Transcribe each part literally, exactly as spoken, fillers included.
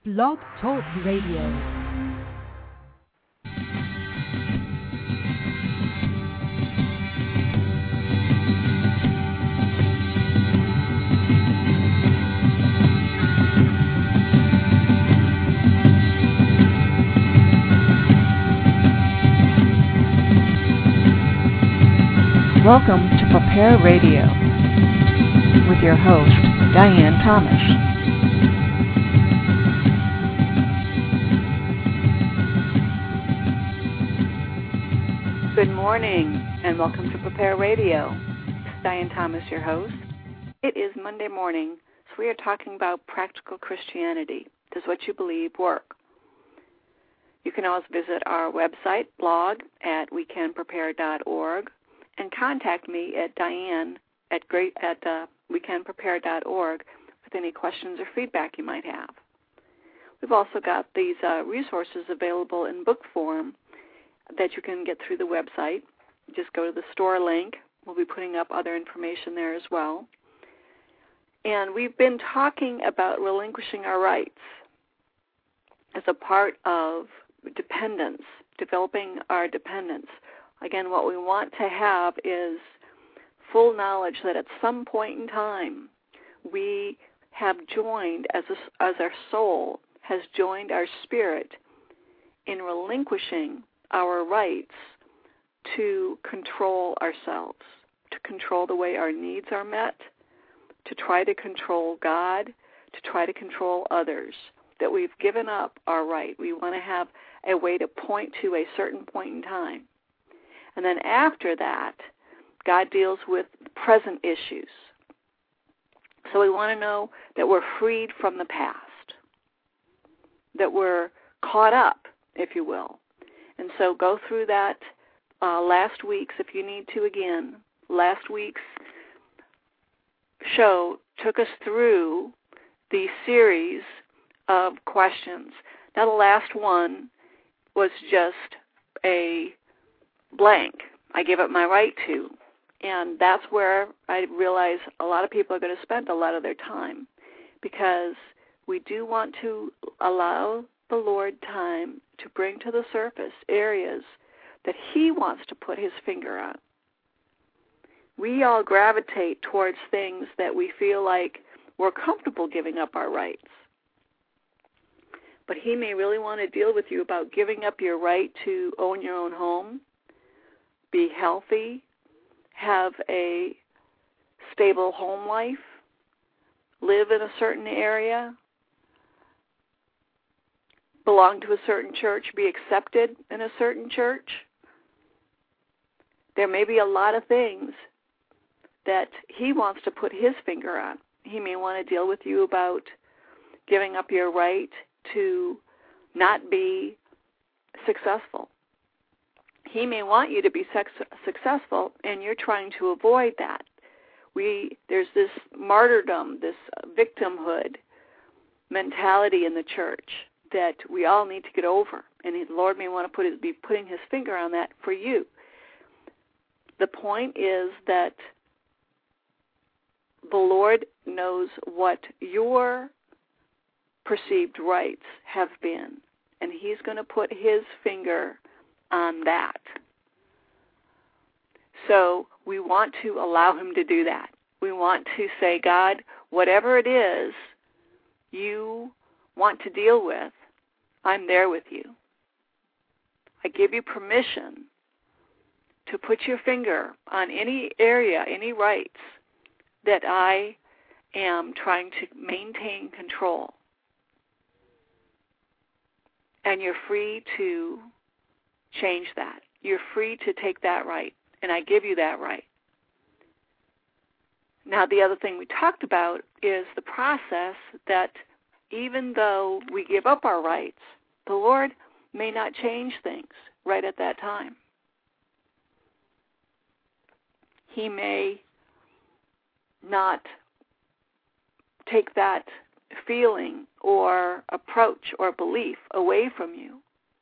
Blog Talk Radio. Welcome to Prepare Radio with your host, Diane Thomas. Good morning and welcome to Prepare Radio. This is Diane Thomas, your host. It is Monday morning, so we are talking about practical Christianity. Does what you believe work? You can always visit our website, blog, at we can prepare dot org. And contact me at Diane at great at uh, we can prepare dot org with any questions or feedback you might have. We've also got these uh, resources available in book form that you can get through the website. Just go to the store link. We'll be putting up other information there as well. And we've been talking about relinquishing our rights as a part of dependence, developing our dependence. Again, what we want to have is full knowledge that at some point in time we have joined, as, a, as our soul has joined our spirit in relinquishing our rights to control ourselves, to control the way our needs are met, to try to control God, to try to control others, that we've given up our right. We want to have a way to point to a certain point in time. And then after that, God deals with present issues. So we want to know that we're freed from the past, that we're caught up, if you will. And so go through that uh, last week's, if you need to again. Last week's show took us through the series of questions. Now the last one was just a blank. I give up my right to. And that's where I realize a lot of people are going to spend a lot of their time, because we do want to allow the Lord time to bring to the surface areas that He wants to put His finger on. We all gravitate towards things that we feel like we're comfortable giving up our rights. But He may really want to deal with you about giving up your right to own your own home, be healthy, have a stable home life, live in a certain area, belong to a certain church, be accepted in a certain church. There may be a lot of things that He wants to put His finger on. He may want to deal with you about giving up your right to not be successful. He may want you to be sex- successful, and you're trying to avoid that. We there's this martyrdom, this victimhood mentality in the church that we all need to get over, and the Lord may want to put his, be putting His finger on that for you. The point is that the Lord knows what your perceived rights have been, and He's going to put His finger on that. So we want to allow Him to do that. We want to say, God, whatever it is you want to deal with, I'm there with you. I give you permission to put your finger on any area, any rights that I am trying to maintain control. And you're free to change that. You're free to take that right, and I give you that right. Now, the other thing we talked about is the process that even though we give up our rights, the Lord may not change things right at that time. He may not take that feeling or approach or belief away from you.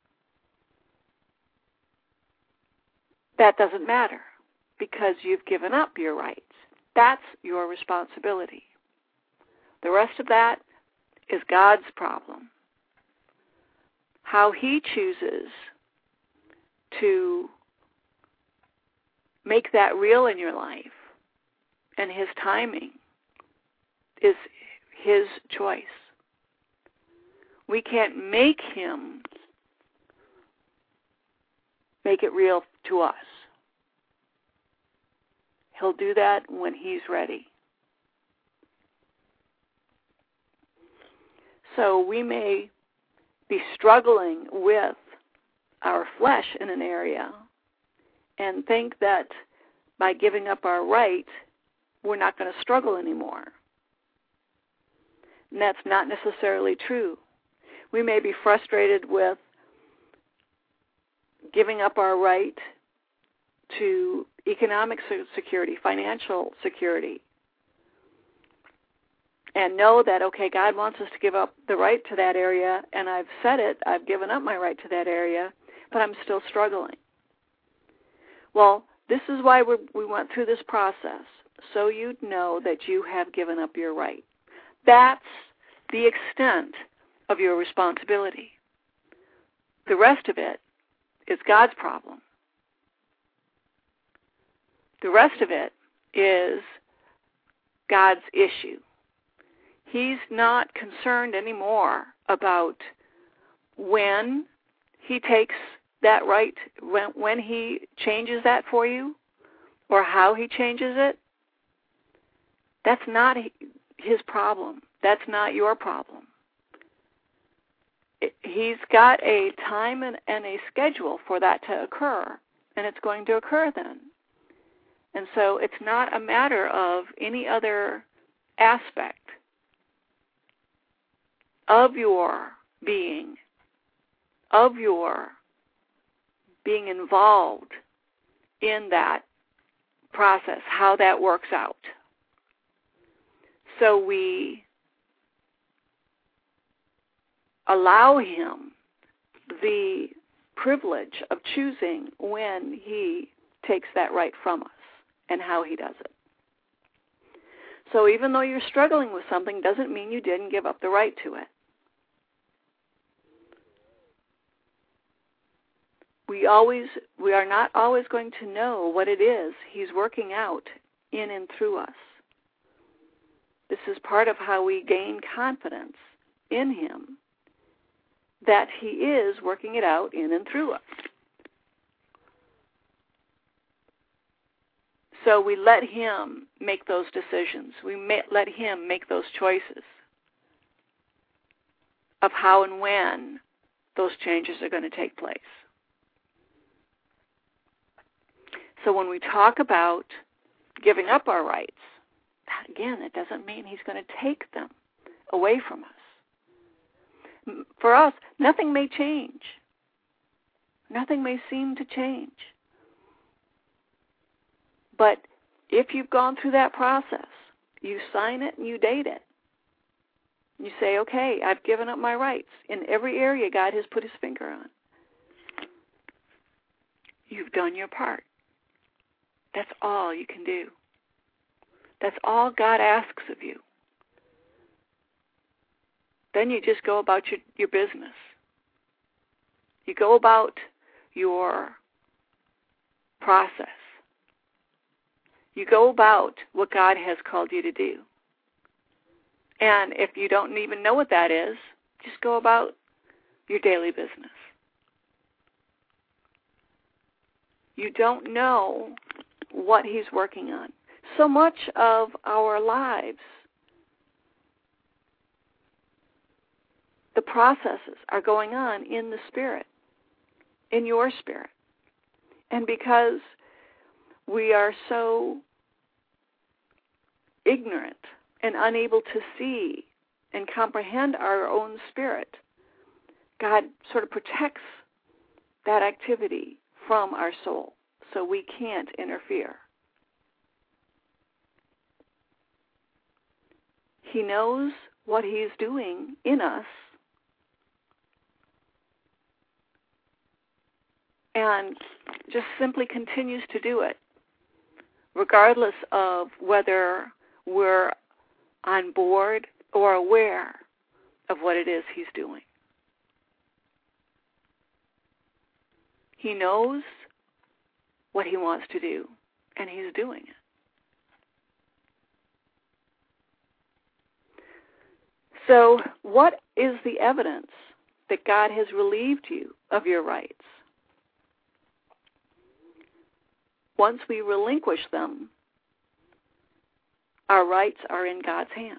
That doesn't matter, because you've given up your rights. That's your responsibility. The rest of that is God's problem. how he chooses to make that real in your life and his timing is his choice. We can't make him make it real to us. He'll do that when he's ready. So we may be struggling with our flesh in an area and think that by giving up our right, we're not going to struggle anymore. And that's not necessarily true. We may be frustrated with giving up our right to economic security, financial security, and know that, okay, God wants us to give up the right to that area, and I've said it, I've given up my right to that area, but I'm still struggling. Well, this is why we we went through this process, so you'd know that you have given up your right. That's the extent of your responsibility. The rest of it is God's problem. The rest of it is God's issue. He's not concerned anymore about when he takes that right, when, when he changes that for you, or how he changes it. That's not his problem. That's not your problem. It, he's got a time and, and a schedule for that to occur, and it's going to occur then. And so it's not a matter of any other aspect of your being, of your being involved in that process, how that works out. So we allow him the privilege of choosing when he takes that right from us and how he does it. So even though you're struggling with something doesn't mean you didn't give up the right to it. We always, we are not always going to know what it is he's working out in and through us. This is part of how we gain confidence in him, that he is working it out in and through us. So we let him make those decisions. We may, let him make those choices of how and when those changes are going to take place. So when we talk about giving up our rights, again, it doesn't mean he's going to take them away from us. For us, nothing may change. Nothing may seem to change. But if you've gone through that process, you sign it and you date it. You say, okay, I've given up my rights in every area God has put his finger on. You've done your part. That's all you can do. That's all God asks of you. Then you just go about your, your business. You go about your process. You go about what God has called you to do. And if you don't even know what that is, just go about your daily business. You don't know what he's working on. So much of our lives, the processes are going on in the spirit, in your spirit. And because we are so ignorant and unable to see and comprehend our own spirit, God sort of protects that activity from our soul so we can't interfere. He knows what he's doing in us, and just simply continues to do it, regardless of whether we're on board or aware of what it is he's doing. He knows what he wants to do, and he's doing it. So what is the evidence that God has relieved you of your rights? Once we relinquish them, our rights are in God's hands,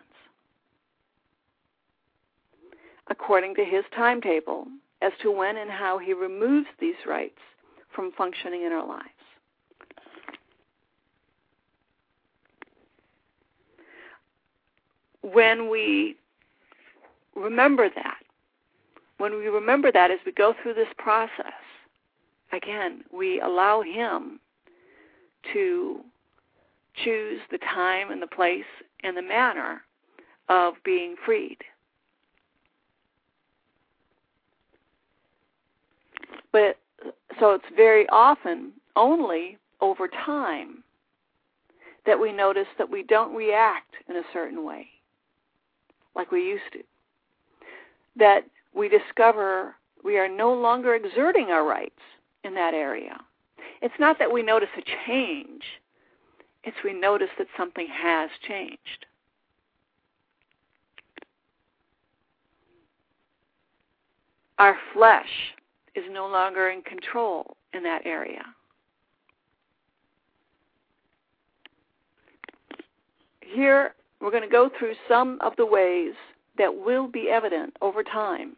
according to his timetable as to when and how he removes these rights from functioning in our lives. When we remember that, when we remember that as we go through this process, again, we allow him to choose the time and the place and the manner of being freed. But so it's very often only over time that we notice that we don't react in a certain way like we used to. That we discover we are no longer exerting our rights in that area. It's not that we notice a change. It's we notice that something has changed. Our flesh is no longer in control in that area. Here, we're going to go through some of the ways that will be evident over time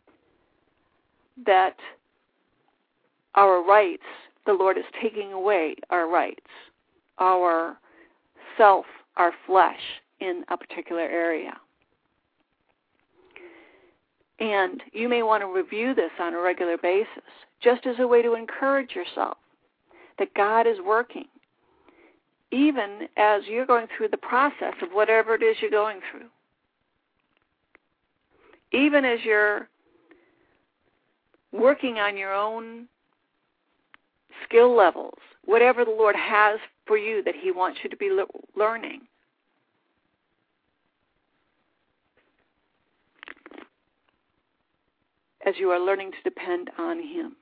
that our rights, the Lord is taking away our rights, our self, our flesh in a particular area. And you may want to review this on a regular basis, just as a way to encourage yourself that God is working, even as you're going through the process of whatever it is you're going through. Even as you're working on your own skill levels, whatever the Lord has for you that he wants you to be le- learning. As you are learning to depend on him.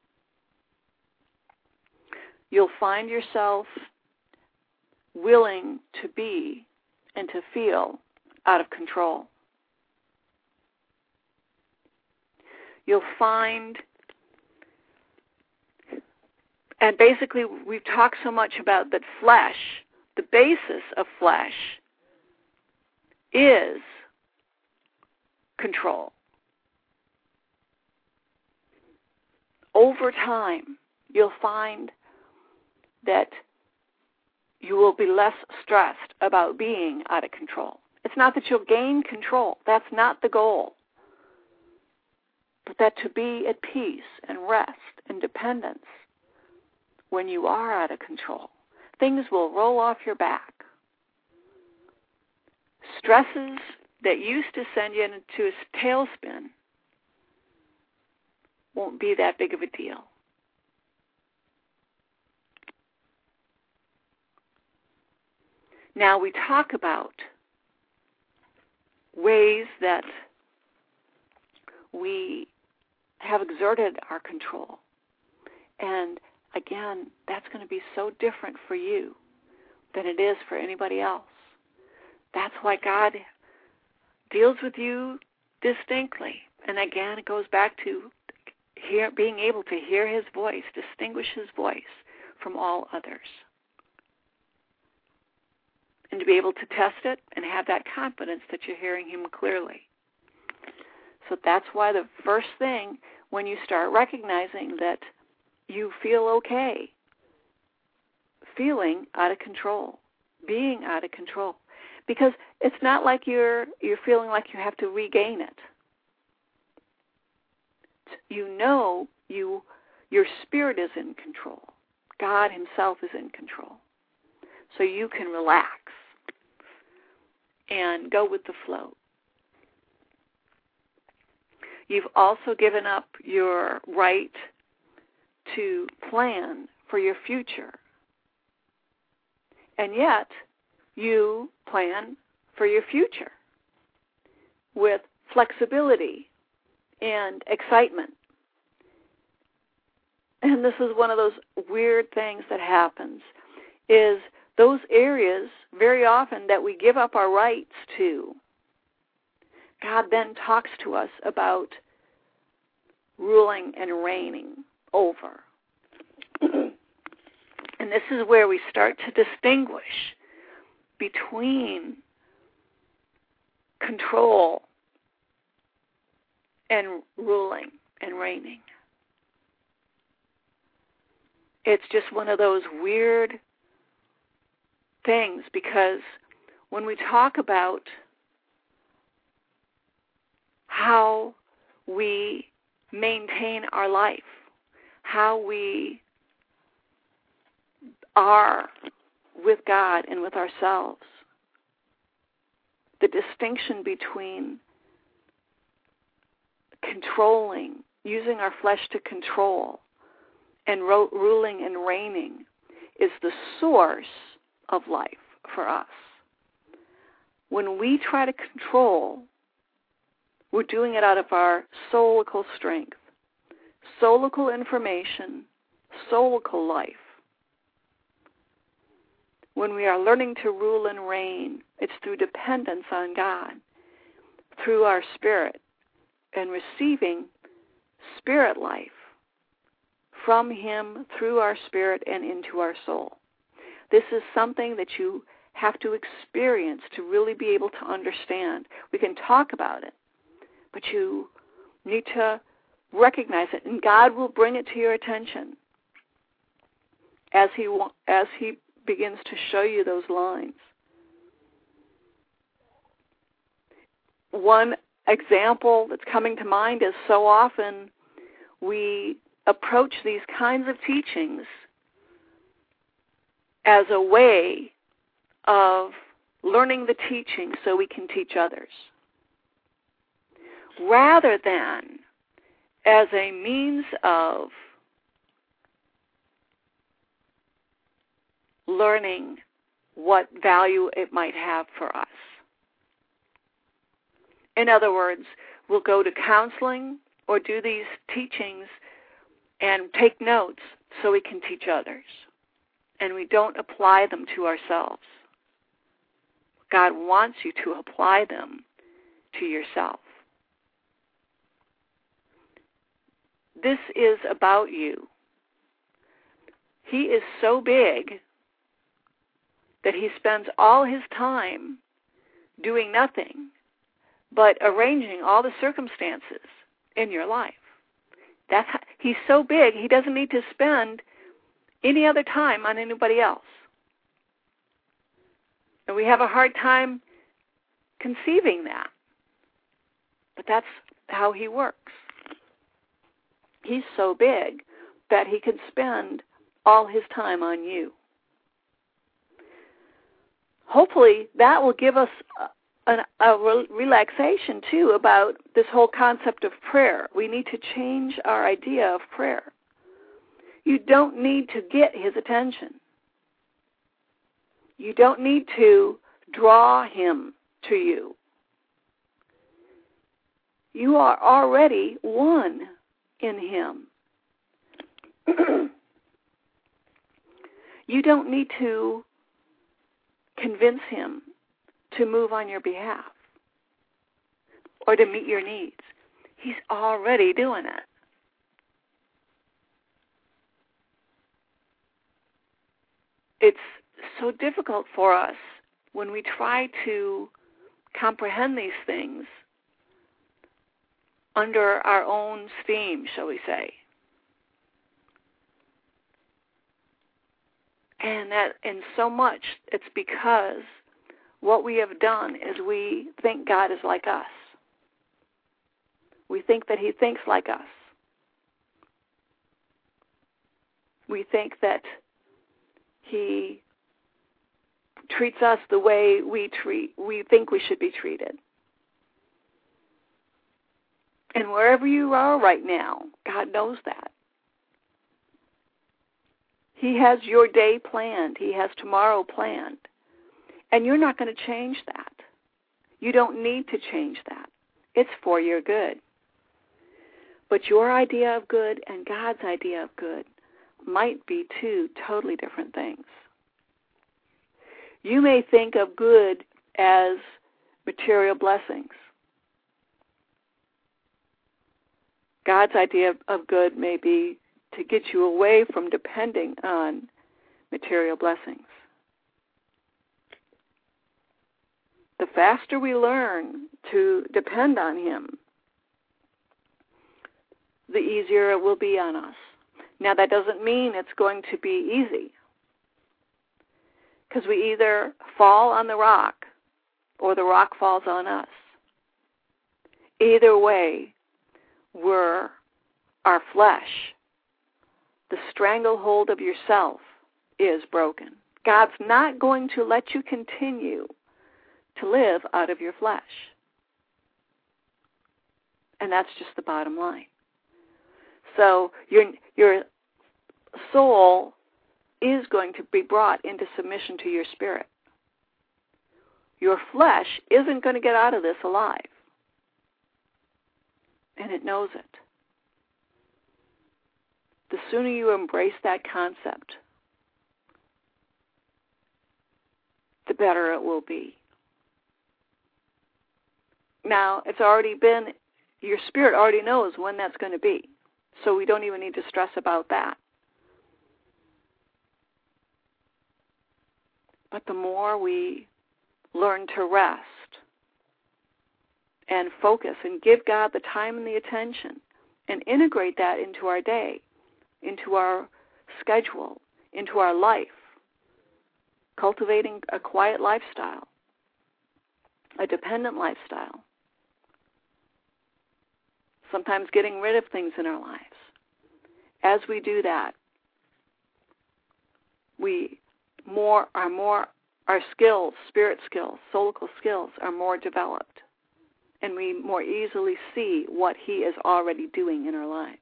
You'll find yourself willing to be and to feel out of control. You'll find, and basically we've talked so much about that flesh, the basis of flesh is control. Over time, you'll find that you will be less stressed about being out of control. It's not that you'll gain control. That's not the goal. But that to be at peace and rest and dependence when you are out of control, things will roll off your back. Stresses that used to send you into a tailspin won't be that big of a deal. Now we talk about ways that we have exerted our control. And again, that's going to be so different for you than it is for anybody else. That's why God deals with you distinctly. And again, it goes back to hear, being able to hear his voice, distinguish his voice from all others. And to be able to test it and have that confidence that you're hearing him clearly. So that's why the first thing, when you start recognizing that you feel okay, feeling out of control, being out of control, because it's not like you're you're feeling like you have to regain it. You know you your spirit is in control. God himself is in control. So you can relax and go with the flow. You've also given up your right to plan for your future. And yet, you plan for your future with flexibility and excitement. and this is one of those weird things that happens, is those areas very often that we give up our rights to, God then talks to us about ruling and reigning over. And this is where we start to distinguish between control and ruling and reigning. It's just one of those weird things, because when we talk about how we maintain our life, how we are with God and with ourselves, the distinction between controlling, using our flesh to control, and ro- ruling and reigning is the source of life for us. When we try to control, we're doing it out of our soulical strength, soulical information, soulical life. When we are learning to rule and reign, it's through dependence on God, through our spirit, and receiving spirit life from Him through our spirit and into our soul. This is something that you have to experience to really be able to understand. We can talk about it, but you need to recognize it, and God will bring it to your attention as He as He begins to show you those lines. One example that's coming to mind is so often we approach these kinds of teachings as a way of learning the teaching so we can teach others, rather than as a means of learning what value it might have for us. In other words, we'll go to counseling or do these teachings and take notes so we can teach others, and we don't apply them to ourselves. God wants you to apply them to yourself. This is about you. He is so big that He spends all His time doing nothing but arranging all the circumstances in your life. That's how, He's so big, He doesn't need to spend any other time on anybody else. And we have a hard time conceiving that. But that's how He works. He's so big that He can spend all His time on you. Hopefully that will give us a, a, a relaxation, too, about this whole concept of prayer. We need to change our idea of prayer. You don't need to get His attention. You don't need to draw Him to you. You are already one in Him. You don't need to convince Him to move on your behalf or to meet your needs. He's already doing it. It's so difficult for us when we try to comprehend these things under our own steam, shall we say. And that in so much, it's because what we have done is we think God is like us. We think that He thinks like us. We think that He treats us the way we treat, we think we should be treated. And wherever you are right now, God knows that. He has your day planned. He has tomorrow planned. And you're not going to change that. You don't need to change that. It's for your good. But your idea of good and God's idea of good might be two totally different things. You may think of good as material blessings. God's idea of good may be to get you away from depending on material blessings. The faster we learn to depend on Him, the easier it will be on us. Now, that doesn't mean it's going to be easy, because we either fall on the rock or the rock falls on us. Either way, we're our flesh. The stranglehold of yourself is broken. God's not going to let you continue to live out of your flesh. And that's just the bottom line. So your your soul is going to be brought into submission to your spirit. Your flesh isn't going to get out of this alive. And it knows it. The sooner you embrace that concept, the better it will be. Now, it's already been, your spirit already knows when that's going to be. So we don't even need to stress about that. But the more we learn to rest and focus and give God the time and the attention and integrate that into our day, into our schedule, into our life, cultivating a quiet lifestyle, a dependent lifestyle, sometimes getting rid of things in our lives. As we do that, we more are more our skills, spirit skills, soulical skills are more developed, and we more easily see what He is already doing in our lives.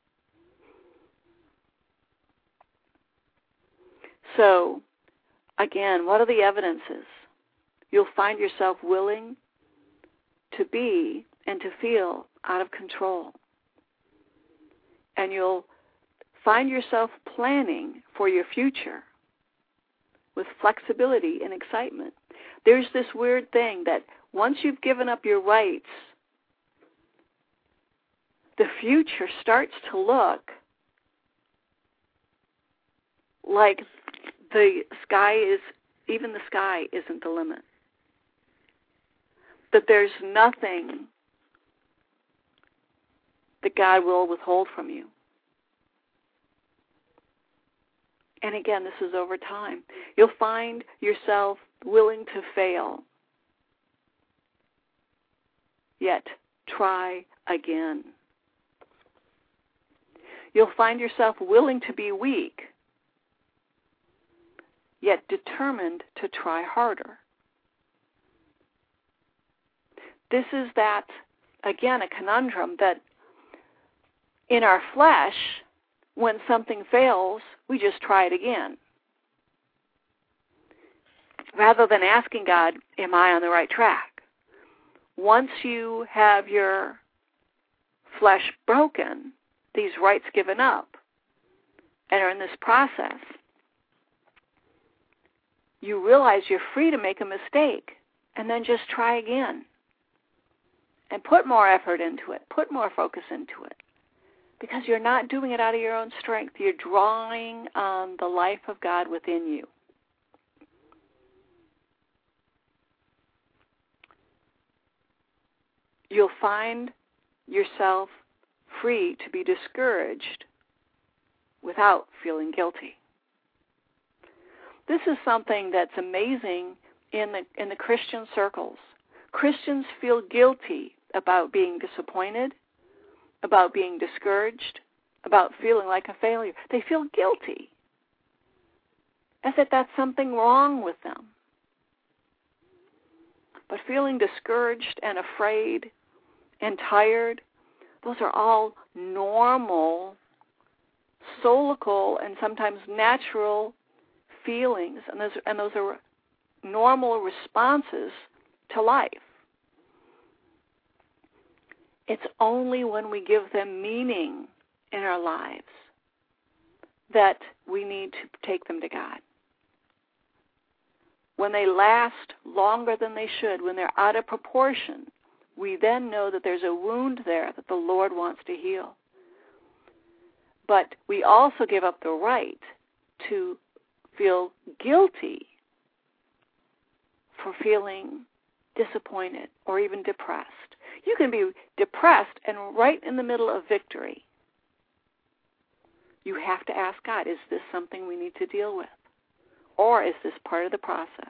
So, again, what are the evidences? You'll find yourself willing to be and to feel out of control. And you'll find yourself planning for your future with flexibility and excitement. There's this weird thing that once you've given up your rights, the future starts to look like the sky is, even the sky isn't the limit. That there's nothing that God will withhold from you. And again, this is over time. You'll find yourself willing to fail, yet try again. You'll find yourself willing to be weak, yet determined to try harder. This is that, again, a conundrum that in our flesh, when something fails, we just try it again. Rather than asking God, am I on the right track? Once you have your flesh broken, these rights given up, and are in this process, you realize you're free to make a mistake and then just try again. And put more effort into it, put more focus into it. Because you're not doing it out of your own strength. You're drawing on the life of God within you. You'll find yourself free to be discouraged without feeling guilty. This is something that's amazing in the in the Christian circles. Christians feel guilty about being disappointed, about being discouraged, about feeling like a failure. They feel guilty, as if that's something wrong with them. But feeling discouraged and afraid and tired, those are all normal, soulical, and sometimes natural feelings, and those, and those are normal responses to life. It's only when we give them meaning in our lives that we need to take them to God. When they last longer than they should, when they're out of proportion, we then know that there's a wound there that the Lord wants to heal. But we also give up the right to feel guilty for feeling disappointed or even depressed. You can be depressed and right in the middle of victory. You have to ask God, is this something we need to deal with? Or is this part of the process?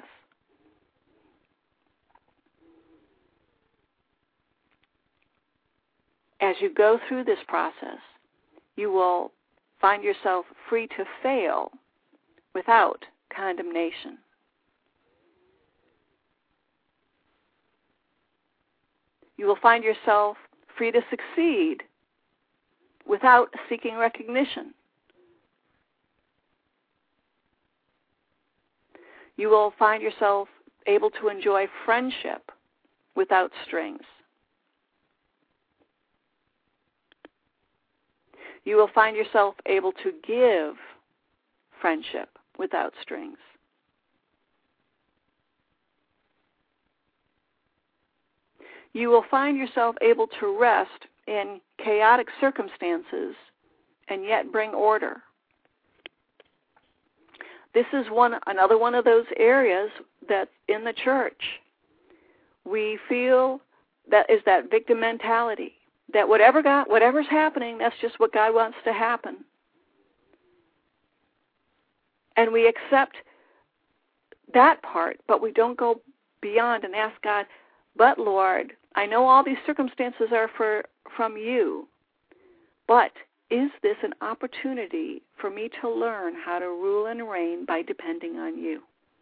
As you go through this process, you will find yourself free to fail without condemnation. You will find yourself free to succeed without seeking recognition. You will find yourself able to enjoy friendship without strings. You will find yourself able to give friendship without strings. You will find yourself able to rest in chaotic circumstances and yet bring order. This is one another one of those areas that in the church we feel that is that victim mentality, that whatever God, whatever's happening, that's just what God wants to happen. And we accept that part, but we don't go beyond and ask God, but Lord, I know all these circumstances are for from you, but is this an opportunity for me to learn how to rule and reign by depending on you?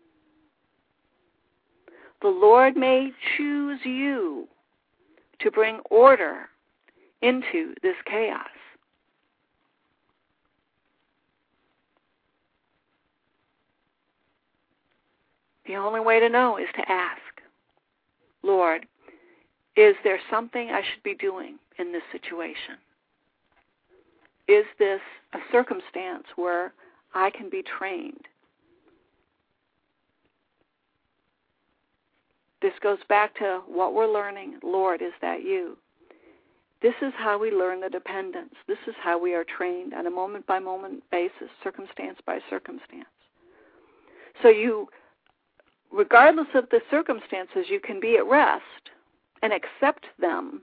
The Lord may choose you to bring order into this chaos. The only way to know is to ask, Lord, is there something I should be doing in this situation? Is this a circumstance where I can be trained? This goes back to what we're learning. Lord, is that you? This is how we learn the dependence. This is how we are trained on a moment-by-moment basis, circumstance by circumstance. So you, regardless of the circumstances, you can be at rest and accept them.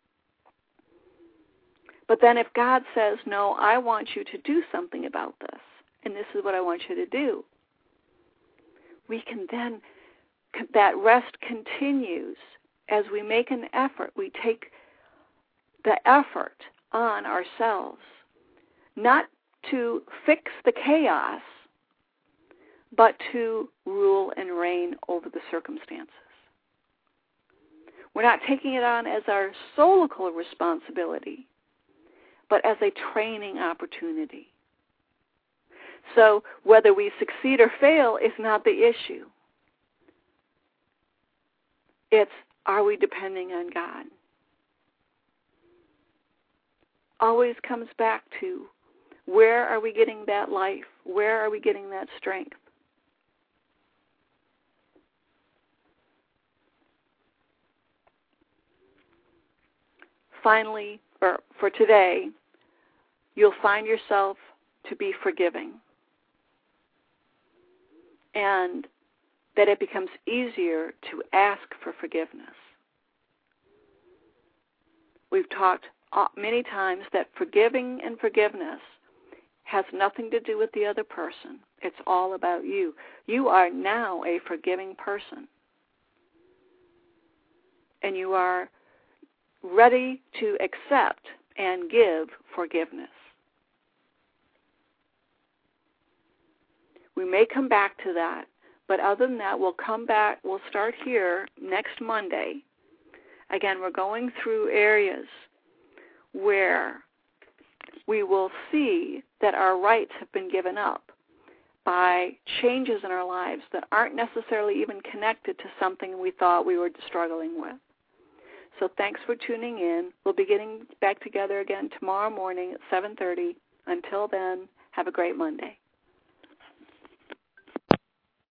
But then if God says, no, I want you to do something about this, and this is what I want you to do, we can then, that rest continues as we make an effort. We take the effort on ourselves, not to fix the chaos, but to rule and reign over the circumstances. We're not taking it on as our solical responsibility, but as a training opportunity. So whether we succeed or fail is not the issue. It's, are we depending on God? Always comes back to, where are we getting that life? Where are we getting that strength? Finally, or for today, you'll find yourself to be forgiving, and that it becomes easier to ask for forgiveness. We've talked many times that forgiving and forgiveness has nothing to do with the other person. It's all about you. You are now a forgiving person, and you are ready to accept and give forgiveness. We may come back to that, but other than that, we'll come back, we'll start here next Monday. Again, we're going through areas where we will see that our rights have been given up by changes in our lives that aren't necessarily even connected to something we thought we were struggling with. So thanks for tuning in. We'll be getting back together again tomorrow morning at seven thirty. Until then, Have a great Monday.